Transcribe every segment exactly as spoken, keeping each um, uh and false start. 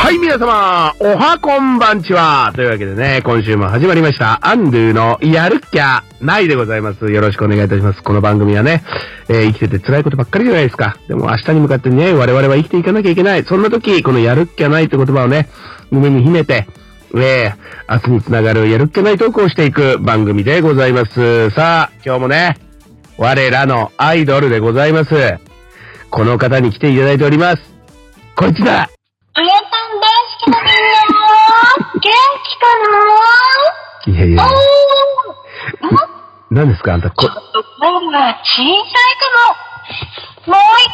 はい、皆様、おはこんばんちは。というわけでね、今週も始まりました、アンドゥのやるっきゃないでございます。よろしくお願いいたします。この番組はね、えー、生きてて辛いことばっかりじゃないですか。でも明日に向かってね、我々は生きていかなきゃいけない。そんな時、このやるっきゃないって言葉をね、胸に秘めて、えー、明日につながるやるっきゃないトークをしていく番組でございます。さあ、今日もね、我らのアイドルでございます。この方に来ていただいております。こいつだ。 あやたんですけどみんな元気かな。 いやいや。何ですかあんた。 ちょっと声が小さいかも。も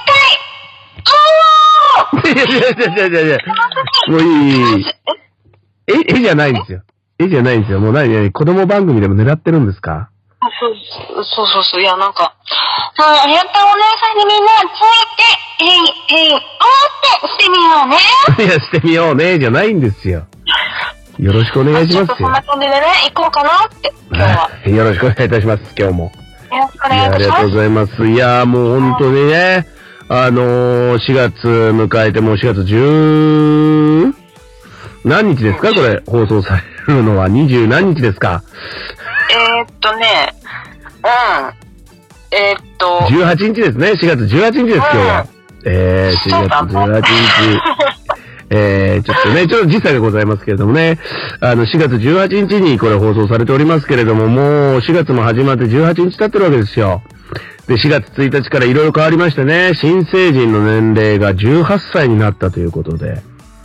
う一回。 いやいやいやいやいや。もういい。え、絵じゃないんですよ。絵じゃないんですよ。もう何々子供番組でも狙ってるんですか？ そうそうそうそう。いや、なんか、あ、あやたんお姉さんにみんなついて、えい、えい、おーってしてみようね。 いや、してみようね、じゃないんですよ。よろしくお願いしますよ。 ちょっとそんな感じでね、行こうかなって、今日は。 よろしくお願いいたします、今日も。 よろしくお願いいたします。 ありがとうございます。いや、もう本当にね、あのー、しがつ迎えてもうしがつじゅう、何日ですかこれ、放送されるのはにじゅう何日ですか？ えーっとね、うん。えー、っと。 じゅうはちにちですね。しがつじゅうはちにちです、今日は。うん、えー、しがつじゅうはちにち。えー、ちょっとね、ちょっと時差がございますけれどもね。あの、しがつじゅうはちにちにこれ放送されておりますけれども、もうしがつも始まってじゅうはちにち経ってるわけですよ。で、しがつついたちからいろいろ変わりましてね、新成人の年齢がじゅうはっさいになったということで。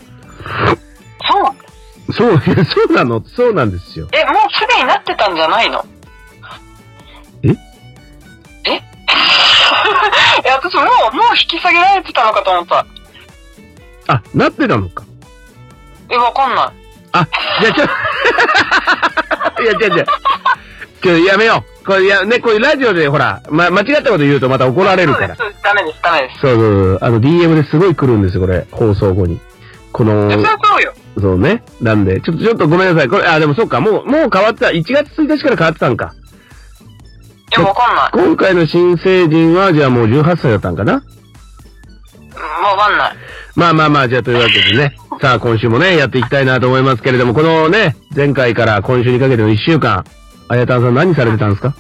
そう、そうなの、そうなんですよ。 え、もうすでになってたんじゃないの？ え？え？ いや、私もう、もう引き下げられてたのかと思った。 あ、なってたのか。 え、わかんない。 あ、じゃあちょ、いや、じゃあじゃあ、ちょ、やめよう。これ、いや、ね、こういうラジオで、ほら、ま、間違ったこと言うとまた怒られるから。 そうです、ダメです、ダメです。 そうそうそう。あの、ディーエム ですごい来るんですよ、これ、放送後に。この、 そうそうよ。 そうね。なんで、ちょっと、ちょっとごめんなさい。これ、あ、でもそっか、もう、もう変わった。いちがつついたちから変わってたんか。 いや、わかんない。 今回の新成人は、じゃあもうじゅうはっさいだったんかな？ わかんない。 まあまあまあ、じゃあというわけでね。さあ、今週もね、やっていきたいなと思いますけれども、このね、前回から今週にかけてのいっしゅうかん、あやたんさん何されてたんですか？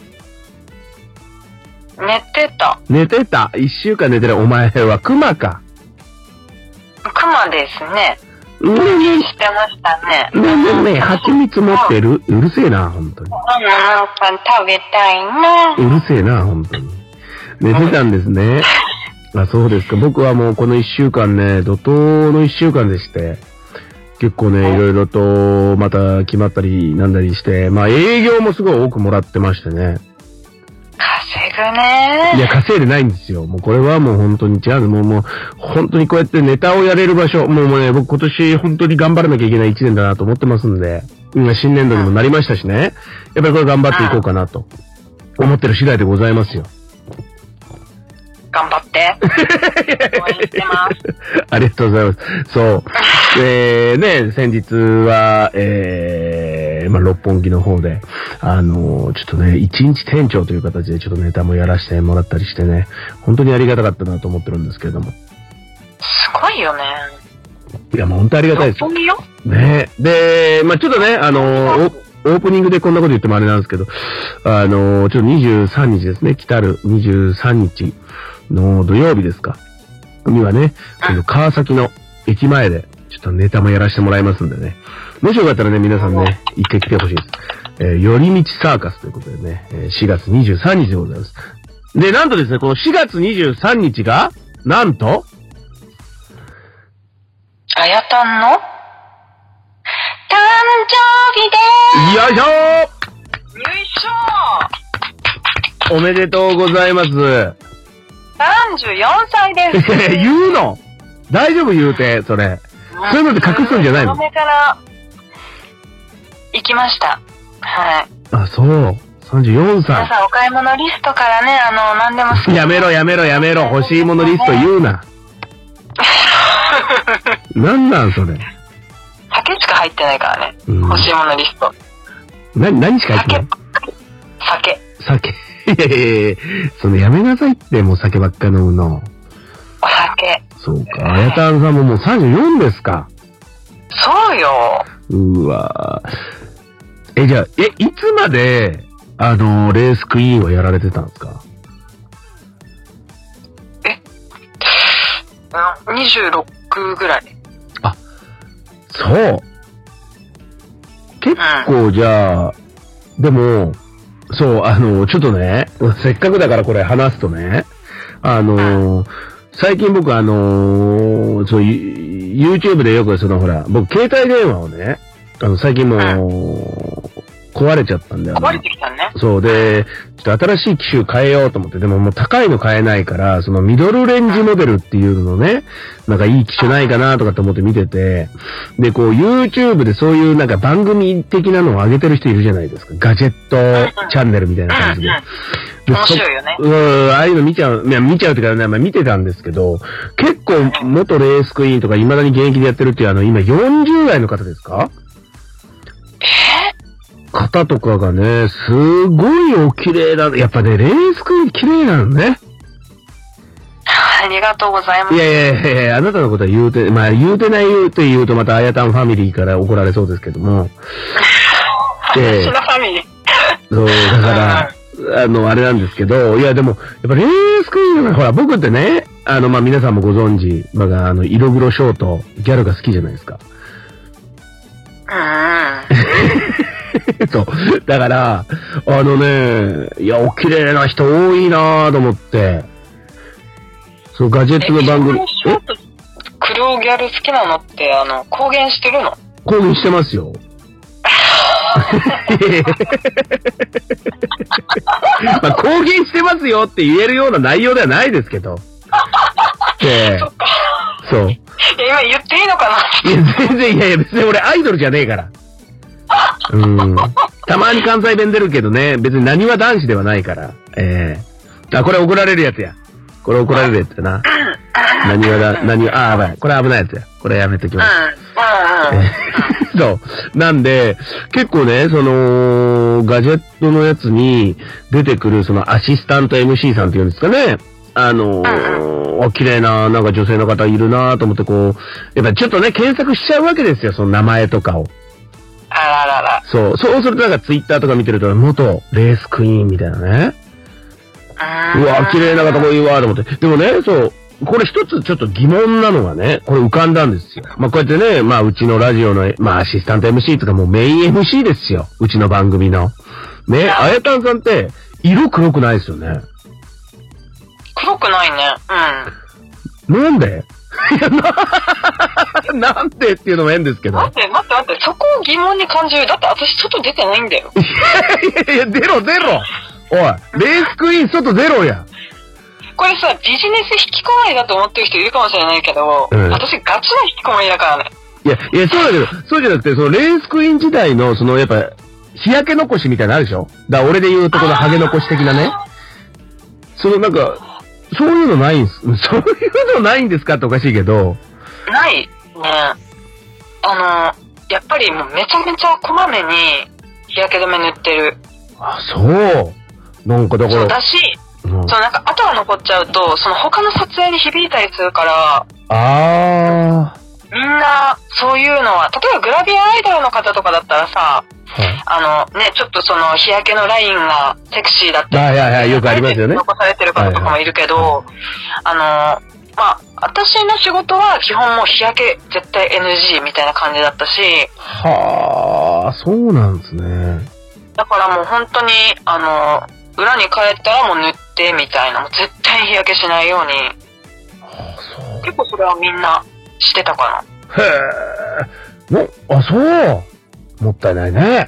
寝てた。 寝てた。いっしゅうかん寝てる。お前は熊か。 熊ですね。 ねえねえ。 してましたね。 ねえねえねえ、蜂蜜持ってる？うるせえな、ほんとに。 なんか食べたいな。 うるせえな、ほんとに。寝てたんですね。あ、そうですか。僕はもうこのいっしゅうかんね、怒涛のいっしゅうかんでして、結構ね、いろいろと、また決まったりなんだりして、まあ営業もすごい多くもらってましてね。 稼ぐねー。 いや、稼いでないんですよ。もうこれはもう本当に違う。もう、もう、本当にこうやってネタをやれる場所、もうもうね、僕今年本当に頑張らなきゃいけないいちねんだなと思ってますんで、今新年度にもなりましたしね。やっぱりこれ頑張っていこうかなと、思ってる次第でございますよ。 頑張って。応援してます。 ありがとうございます。そう。えー、ね、先日は、えー、まあ、六本木の方で、あのー、ちょっとね、一日店長という形でちょっとネタもやらせてもらったりしてね、本当にありがたかったなと思ってるんですけれども。 すごいよね。 いや、もう本当ありがたいです。 六本木よ？ ね。で、まあ、ちょっとね、あのー、オープニングでこんなこと言ってもあれなんですけど、あのー、ちょっとにじゅうさんにちですね、来たるにじゅうさんにちの土曜日ですか。にはね、この川崎の駅前で、ちょっとネタもやらせてもらいますんでね。もしよかったらね、皆さんね、一回来てほしいです。えー、寄り道サーカスということでね、えー、しがつにじゅうさんにちでございます。で、なんとですね、このしがつにじゅうさんにちが、なんと、 あやたんの誕生日でーす。 よいしょー。 よいしょー。 おめでとうございます。 さんじゅうよんさいです。 言うの？大丈夫言うて、それ。そういうので隠すんじゃないの？ 嫁から行きました。はい。 あ、そう。さんじゅうよんさい。 皆さんお買い物リストからね、あの、何でも好き。 やめろやめろやめろ。欲しいものリスト言うな。なんなんそれ。 酒しか入ってないからね。 うん、 欲しいものリスト。 な、何しか入ってない？ 酒。 酒。いやいやいや、そのやめなさいって、もう酒ばっか飲むの。 お酒。 そうか。あやたんさんももうさんじゅうよんですか。 そうよ。 うわー。え、じゃあ、え、いつまで、あの、レースクイーンはやられてたんですか？ えにじゅうろくぐらい。 あ、そう。結構じゃあ、でも、そう、あの、ちょっとね、せっかくだからこれ話すとね、あの、最近僕あの、そう、YouTube でよくそのほら、僕携帯電話をね、あの、最近もう、壊れちゃったんだよ、ね。 壊れてきたね。 そうで、ちょっと新しい機種変えようと思って、でももう高いの買えないから、そのミドルレンジモデルっていうのね、なんかいい機種ないかなとかって思って見てて、で、こう YouTube でそういうなんか番組的なのを上げてる人いるじゃないですか。ガジェットチャンネルみたいな感じで。で面白いよね。 うん、ああいうの見ちゃう、いや見ちゃうっていうかね、まあ、見てたんですけど、結構元レースクイーンとか未だに現役でやってるっていうあの、今よんじゅう代の方ですか？方とかがね、すごいお綺麗な、やっぱね、レースクイーン綺麗なのね。 ありがとうございます。 いやいやいや、あなたのことは言うて、まあ言うてない言うて言うとまたあやたんファミリーから怒られそうですけども。 私のファミリー。 そう、だから、あの、あれなんですけど、いやでも、やっぱレースクイーンはほら、僕ってね、あの、まあ皆さんもご存知、まああの、色黒ショート、ギャルが好きじゃないですか。 うん。 そう。だから、あのね、いや、お綺麗な人多いなぁと思って、そう、ガジェットの番組。え黒ギャル好きなのって、あの、公言してるの？ 公言してますよ。まあ、公言してますよって言えるような内容ではないですけど。えー、そっか。そう。 いや、今言っていいのかな？ いや、全然、いやいや、別に俺アイドルじゃねえから。うん。たまに関西弁出るけどね、別に何は男子ではないから。ええー。あ、これ怒られるやつや。これ怒られるやつやな。何はだ、何は、ああ、やばい。これ危ないやつや。これやめときます。うん。うん。そう。なんで、結構ね、その、ガジェットのやつに出てくる、そのアシスタント エムシー さんっていうんですかね。あのー、お綺麗な、なんか女性の方いるなと思ってこう、やっぱちょっとね、検索しちゃうわけですよ、その名前とかを。 あららら。 そう。そうするとなんかツイッターとか見てると、元レースクイーンみたいなね。うわ、綺麗な方もいいわ、と思って。でもね、そう。これ一つちょっと疑問なのがね、これ浮かんだんですよ。まあ、こうやってね、まあ、うちのラジオの、まあ、アシスタント エムシー とかもうメイン エムシー ですよ。うちの番組の。ね、あやたんさんって、色黒くないですよね。 黒くないね。 うん。なんでいや、な、なんでっていうのも変ですけど。 待って、待って、待って、そこを疑問に感じる。だって私外出てないんだよ。 いやいや、出ろ、出ろ。おい、レースクイーン外出ろや。 これさ、ビジネス引きこもりだと思ってる人いるかもしれないけど、うん、私ガチな引きこもりだからね。 いや、いや、そうだけど、そうじゃなくて、そのレースクイーン時代の、その、やっぱ、日焼け残しみたいなのあるでしょ？だから俺で言うとこのハゲ残し的なね。そのなんか、そういうのないんす、そういうのないんですかっておかしいけど。 ないね。あの、やっぱりもうめちゃめちゃこまめに日焼け止め塗ってる。 あ、そう。なんかだから。 そうだし、うん、そうなんか跡が残っちゃうと、その他の撮影に響いたりするから、 あー。 みんなそういうのは、例えばグラビアアイドルの方とかだったらさ、はい、あのね、ちょっとその日焼けのラインがセクシーだったり、 はいはいはい、よくありますよね。 残されてる方とかもいるけど、はいはい、あの、まあ、私の仕事は基本もう日焼け絶対 エヌジー みたいな感じだったし、 はあ、そうなんですね。 だからもう本当に、あの、裏に帰ったらもう塗ってみたいな、もう絶対日焼けしないように、はあ、そう結構それはみんなしてたかな。へえ、あ、そう。もったいないね。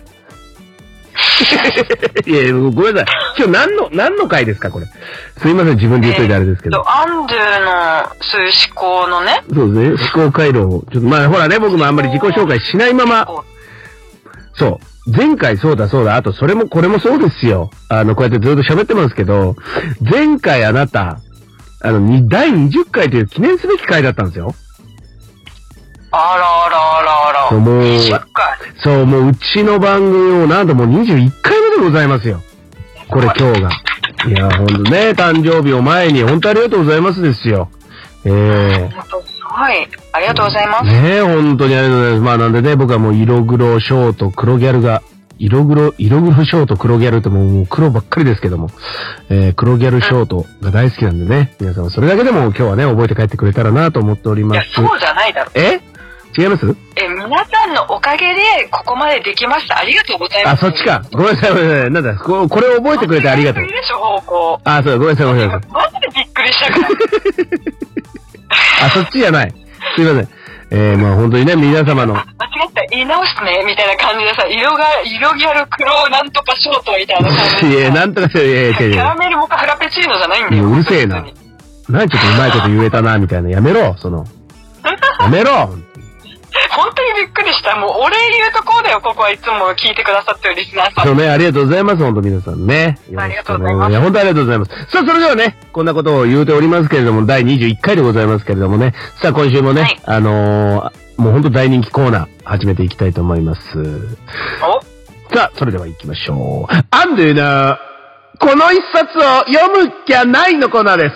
いや、ごめんなさい。今日何の、何の回ですか、これ。すいません、自分で言っといてあれですけど。 えー、アンドゥの、そういう思考のね。 そうですね、思考回路を。ちょっと、まあ、ほらね、僕もあんまり自己紹介しないまま。そう。前回そうだそうだ、あとそれもこれもそうですよ。あの、こうやってずっと喋ってますけど、前回あなた、あの、だいにじゅっかいという記念すべき回だったんですよ。 あらあらあらあら。 そう、もう、 にじゅっかい。 そう、もううちの番組もなんともうにじゅういっかいめでございますよ。これ今日が。いや、ほんとね、誕生日を前に、ほんとありがとうございますですよ。ええー。 ほんと、すごはい。ありがとうございます。 ねえ、本当にありがとうございます。まあなんでね、僕はもう色黒ショート、黒ギャルが、色黒、色黒ショート、黒ギャルってもう黒ばっかりですけども、えー、黒ギャルショートが大好きなんでね、皆さんそれだけでも今日はね、覚えて帰ってくれたらなと思っております。いや、 そうじゃないだろ。 え違います？ え、皆さんのおかげでここまでできました。ありがとうございます。 あ、そっちか。ごめんなさい、ごめんなさい。なんだ、ここれを覚えてくれてありがとう。 いいでしょ、方向。 あ、そう、ごめんなさい、ごめんなさい。 マジでびっくりしたから。 あ、そっちじゃない。すいません。えー、まあ本当にね、皆様の。 間違った、言い直すね、みたいな感じでさ、色が、色ギャル黒なんとかショートみたいな感じで。 いや、なんとかしよう、いやいやいや。 キャラメルモカフラペチーノじゃないんだよ。 うるせえな。何ちょっとうまいこと言えたな、みたいな。やめろ、その。やめろ本当にびっくりした。もうお礼言うところだよ、ここはいつも聞いてくださってるリスナーさん。 そうね、ありがとうございます、本当皆さんね。 ありがとうございます。 いや、本当ありがとうございます。さあ、それではね、こんなことを言うておりますけれども、だいにじゅういっかいでございますけれどもね。さあ、今週もね、はい、あのー、もう本当大人気コーナー、始めていきたいと思います。 おさあ、それでは行きましょう。アンドゥの、この一冊を読むきゃないのコーナーです。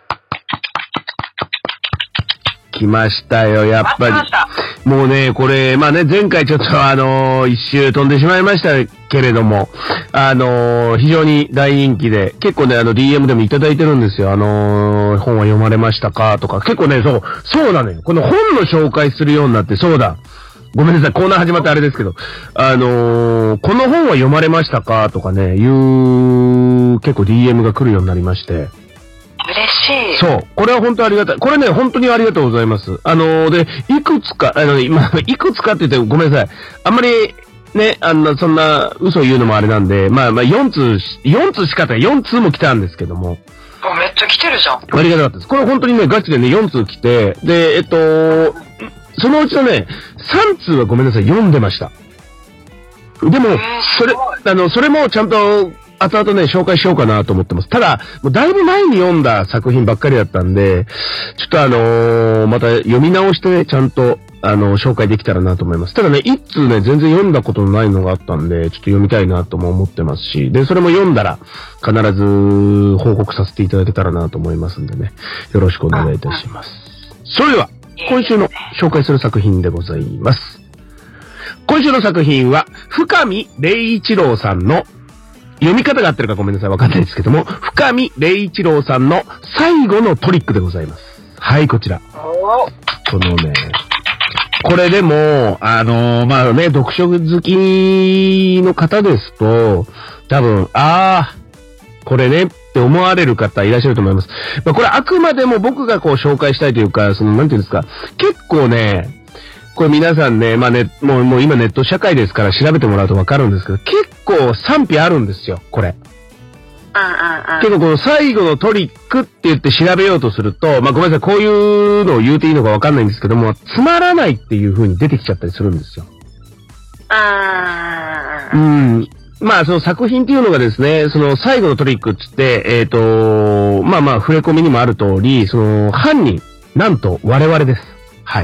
来ましたよ、やっぱり。もうね、これ、まあね、前回ちょっとあのー、一周飛んでしまいましたけれども、あのー、非常に大人気で、結構ね、あの、ディーエム でもいただいてるんですよ。あのー、本は読まれましたかとか、結構ね、そう、そうなのよ。この本の紹介するようになって、そうだ。ごめんなさい、コーナー始まってあれですけど、あのー、この本は読まれましたかとかね、いう、結構 ディーエム が来るようになりまして。 嬉しい。 そう。これは本当ありがたい。これね、本当にありがとうございます。あのー、で、いくつか、あの、今、いくつかって言ってごめんなさい。あんまり、ね、あの、そんな嘘を言うのもあれなんで、まあまあよん通、よん通しかったよん通も来たんですけども。 あ、めっちゃ来てるじゃん。 ありがたかったです。これ本当にね、ガチでね、よん通来て、で、えっと、そのうちのね、さん通はごめんなさい、読んでました。でも、それ、あの、それもちゃんと、後々ね、紹介しようかなと思ってます。ただ、もうだいぶ前に読んだ作品ばっかりだったんで、ちょっとあのー、また読み直してね、ちゃんと、あのー、紹介できたらなと思います。ただね、一通ね、全然読んだことのないのがあったんで、ちょっと読みたいなとも思ってますし、で、それも読んだら、必ず報告させていただけたらなと思いますんでね、よろしくお願いいたします。それでは、今週の紹介する作品でございます。今週の作品は、深見礼一郎さんの読み方が合ってるかごめんなさい、わかんないですけども、深見礼一郎さんの最後のトリックでございます。はい、こちら。このね、これでも、あのー、まあね、読書好きの方ですと、多分、あー、これねって思われる方いらっしゃると思います。まあ、これあくまでも僕がこう紹介したいというか、その、なんていうんですか、結構ね、これ皆さんね、まあね、もう、もう今ネット社会ですから調べてもらうとわかるんですけど、結構賛否あるんですよ、これ。 うんうんうん。 けどこの最後のトリックって言って調べようとすると、まあごめんなさい、こういうのを言うていいのかわかんないんですけども、つまらないっていう風に出てきちゃったりするんですよ。 うん。 うん。まあその作品っていうのがですね、その最後のトリックっつって、えっと、まあまあ触れ込みにもある通り、その犯人、なんと我々です。はい。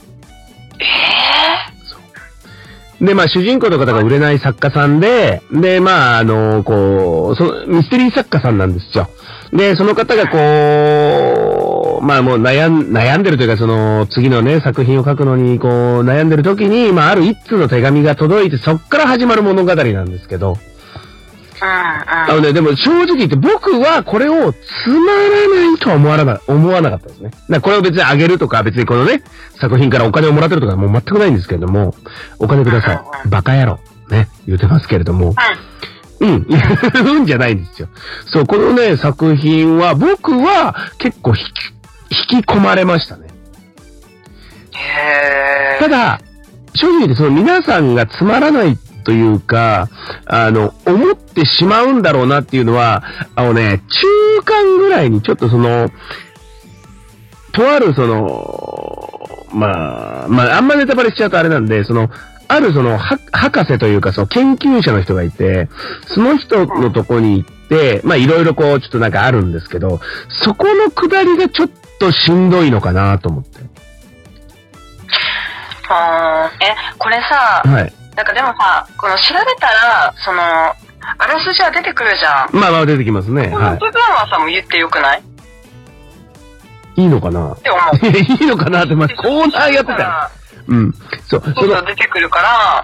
で、まあ、主人公の方が売れない作家さんで、で、まあ、あの、こう、その、ミステリー作家さんなんですよ。で、その方がこう、まあもう悩ん、悩んでるというか、その、次のね、作品を書くのに、こう、悩んでる時に、まあ、ある一通の手紙が届いて、そっから始まる物語なんですけど、あのね、でも正直言って僕はこれをつまらないとは思わなかった、思わなかったですね。だからこれを別にあげるとか、別にこのね、作品からお金をもらってるとかもう全くないんですけれども、お金ください。バカ野郎。ね、言ってますけれども。うん。うんじゃないんですよ。そう、このね、作品は僕は結構引き、引き込まれましたね。 へー。 ただ、正直言ってその皆さんがつまらないというか、あの、思ってしまうんだろうなっていうのは、あのね、中間ぐらいにちょっとその、とあるその、まあ、まあ、あんまネタバレしちゃうとあれなんで、その、あるその、は、博士というかその研究者の人がいて、その人のとこに行って、まあいろいろこう、ちょっとなんかあるんですけど、そこの下りがちょっとしんどいのかなと思って。 あー、え、これさ、 はい。 なんかでもさ、この調べたら、その、あらすじは出てくるじゃん。 まあまあ出てきますね。 この部分はさ、もう言ってよくない？ いいのかなって思う。 いいのかなって、まあ、コーナーやってた。うん。そう。 そうそう、出てくるから、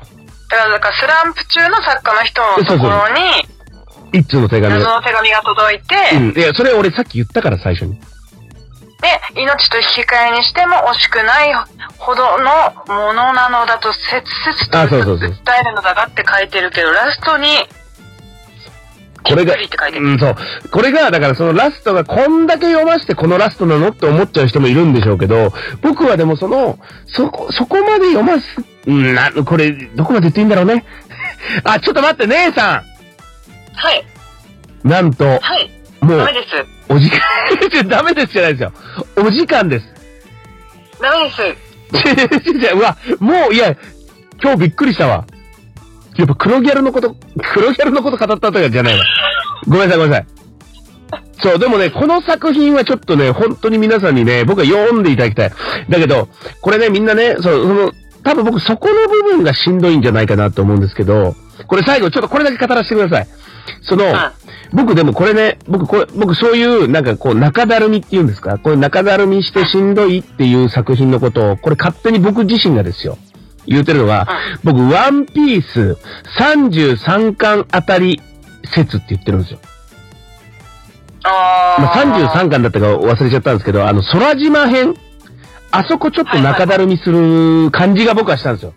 だから、だからスランプ中の作家の人のところに、 一通の手紙が。 謎の手紙が届いて、 うん。いや、それ俺さっき言ったから最初に。 で、命と引き換えにしても惜しくないほどのものなのだと切々と伝えるのだがって書いてるけど、ラストに、 これが、うん、そう。これが、だからそのラストがこんだけ読ませてこのラストなのって思っちゃう人もいるんでしょうけど、僕はでもその、そこ、そこまで読ます、うんな、これ、どこまで言っていいんだろうね。あ、ちょっと待って、姉さん。 はい。 なんと、 はい。 もう、 ダメです。 お時間、ダメですじゃないですよ。お時間です。 ダメです。 違う違う、うわ、もう、いや、今日びっくりしたわ。やっぱ黒ギャルのこと、黒ギャルのこと語ったとかじゃないわ。ごめんなさい、ごめんなさい。そう、でもね、この作品はちょっとね、本当に皆さんにね、僕は読んでいただきたい。だけど、これね、みんなね、そう、その、多分僕そこの部分がしんどいんじゃないかなと思うんですけど、これ最後ちょっとこれだけ語らせてください。その、僕でもこれね、僕これ、僕そういう、なんかこう、中だるみっていうんですか、これ中だるみしてしんどいっていう作品のことを、これ勝手に僕自身がですよ。言うてるのは、僕、ワンピースさんじゅうさんかんあたり説って言ってるんですよ。 あー。 まあ、さんじゅうさんかんだったか忘れちゃったんですけど、あの、空島編、あそこちょっと中だるみする感じが僕はしたんですよ。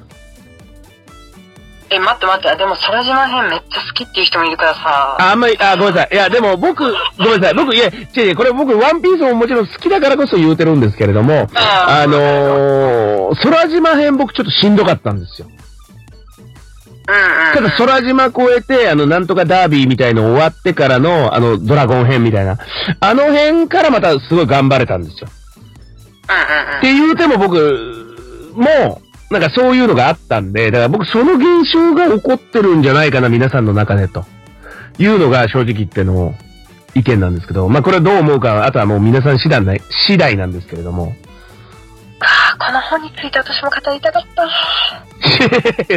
え、待って待って、でも空島編めっちゃ好きっていう人もいるからさ。 あ、あんまり、あ、ごめんなさい。いや、でも僕、ごめんなさい。僕、いや、違う違う、これ僕、ワンピースももちろん好きだからこそ言うてるんですけれども、あのー、空島編僕ちょっとしんどかったんですよ。 うんうん。 ただ空島越えて、あの、なんとかダービーみたいの終わってからの、あの、ドラゴン編みたいな。あの辺からまたすごい頑張れたんですよ。 うんうんうん。 って言うても僕、もう、なんかそういうのがあったんで、だから僕その現象が起こってるんじゃないかな、皆さんの中で、というのが正直言っての意見なんですけど、まあこれはどう思うか、あとはもう皆さん次第な次第なんですけれども。 ああ、この本について私も語りたかった。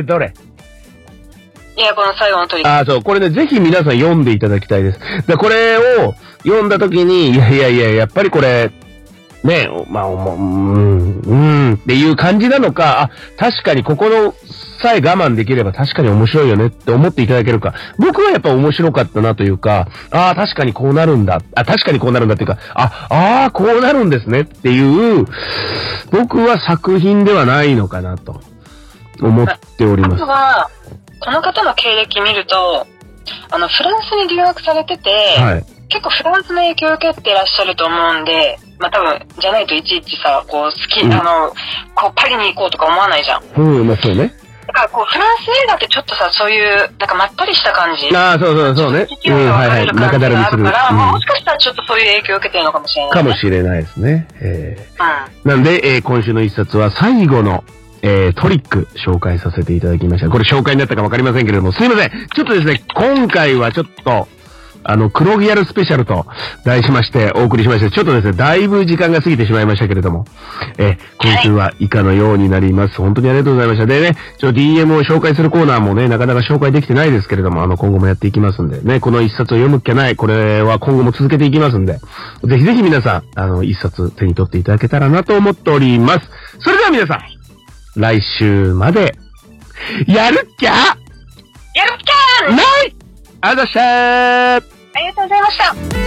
どれ？ いや、この最後のトリック。 ああ、そう、これね、ぜひ皆さん読んでいただきたいです。で、これを読んだ時に、いやいやいや、やっぱりこれ、ね、まあ、うーん、うーんっていう感じなのか、あ、確かにここのさえ我慢できれば確かに面白いよねって思っていただけるか。僕はやっぱ面白かったなというか、ああ、確かにこうなるんだ。あ、確かにこうなるんだっていうか、あ、ああ、こうなるんですねっていう、僕は作品ではないのかなと思っております。 あとは、この方の経歴見ると、あの、フランスに留学されてて、はい、結構フランスの影響を受けてらっしゃると思うんで、まあ多分、じゃないといちいちさ、こう、好き、うん、あの、こう、パリに行こうとか思わないじゃん。 うん、まあそうね。 だからこう、フランス映画ってちょっとさ、そういう、なんかまったりした感じ。 ああ、そうそうそうね。うん、はいはい。中だるみする。 から、うん、まあもしかしたらちょっとそういう影響を受けてるのかもしれない、ね。 かもしれないですね。えー、 うん。なんで、えー、今週の一冊は最後の、えー、トリック紹介させていただきました。これ紹介になったかわかりませんけれども、すいません。ちょっとですね、今回はちょっと、あの、黒ギャルスペシャルと題しましてお送りしました。ちょっとですね、だいぶ時間が過ぎてしまいましたけれども、えー、今週は以下のようになります。本当にありがとうございました。でね、ちょ、ディーエム を紹介するコーナーもね、なかなか紹介できてないですけれども、あの、今後もやっていきますんで、ね、この一冊を読むっきゃない、これは今後も続けていきますんで、ぜひぜひ皆さん、あの、一冊手に取っていただけたらなと思っております。それでは皆さん、来週まで、やるっきゃやるっきゃないありがとうございました。 ありがとうございました。